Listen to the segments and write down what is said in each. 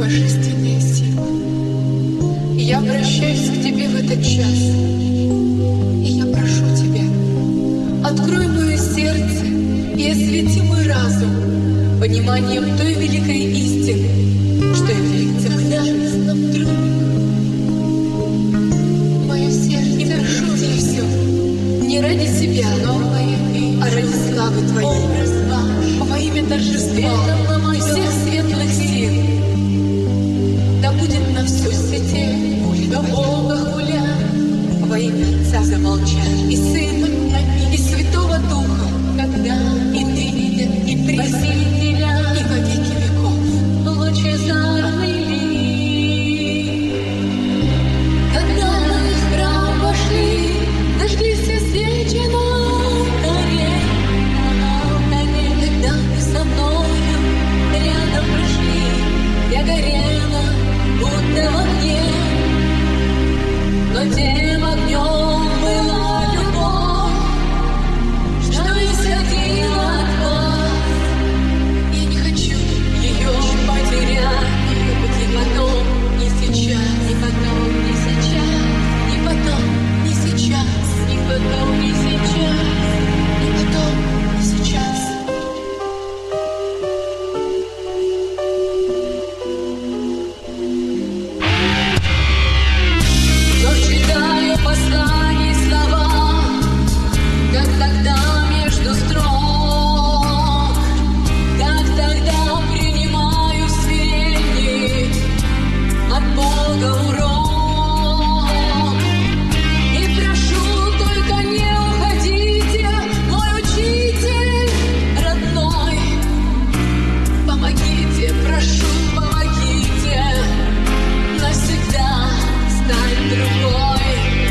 божественная сила. Я обращаюсь к тебе в этот час, и я прошу тебя, открой мое сердце и освети мой разум пониманием той великой истины, что является множественным другом. Мое сердце, и прошу тебя все, не ради себя, а ради славы Твоей, во имя торжества и всех светлых сил. Да будет на все свете, да Бога хуля, во имя Отца замолчать, и Сына, и Святого Духа, когда и ныне, и присно, и во веки веков. Лучезарный лик, когда мы в храм вошли, дождись и свечи на горе, когда ты со мною рядом прошли, я горела, будто в огне, но тем огнем была любовь, что исходила от вас. Я не хочу ее потерять, ни потом, ни сейчас, ни потом, ни сейчас, ни потом, ни сейчас, ни потом, ни сейчас, ни потом, ни сейчас. Но читаю посланий слова, как тогда между строк, как тогда принимаю сведения от Бога урок. И прошу, только не уходите, мой учитель родной. Помогите, прошу, помогите, навсегда стать другой.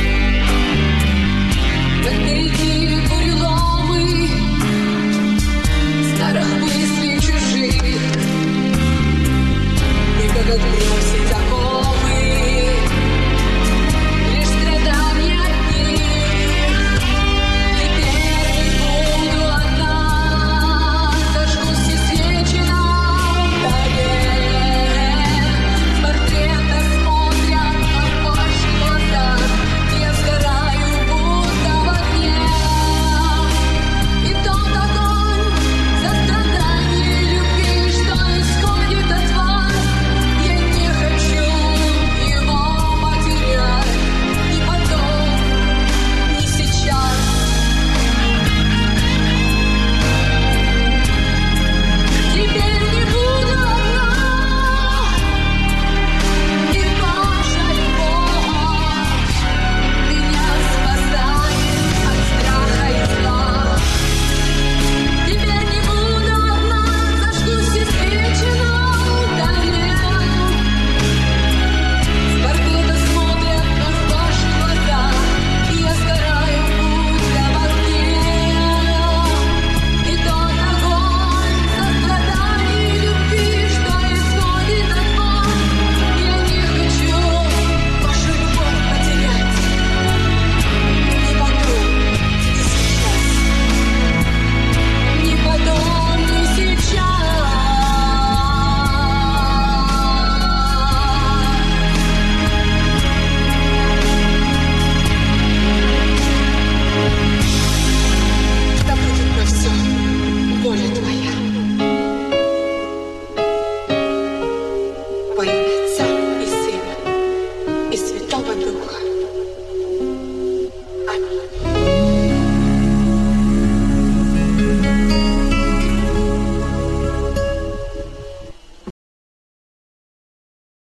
Как впереди буреломы старых мыслей чужих, и как отбросить